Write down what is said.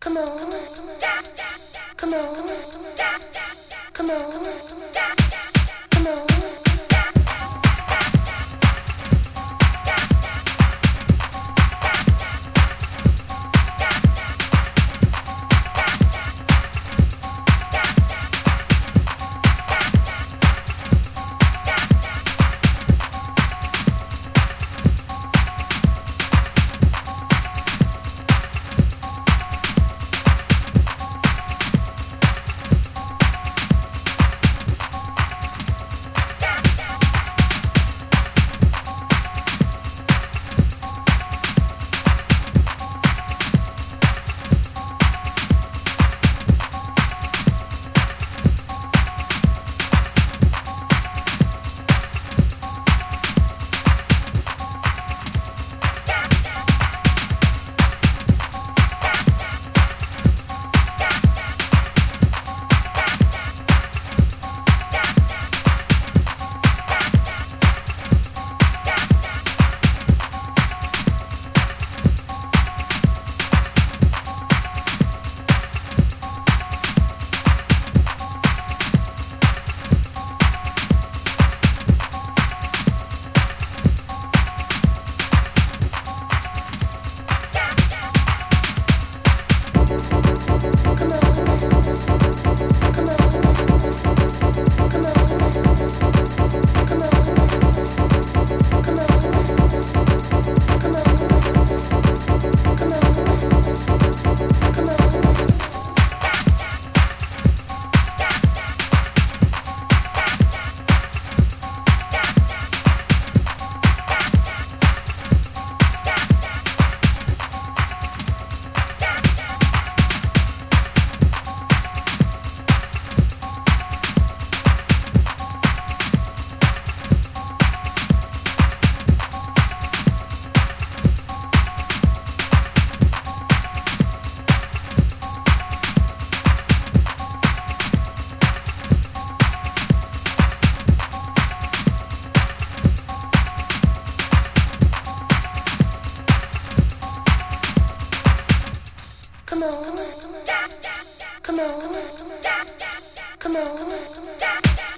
Come on, come on, come on, come on, come on, come on, come on. Come on, come on, come on, come on, come on, come on, come on.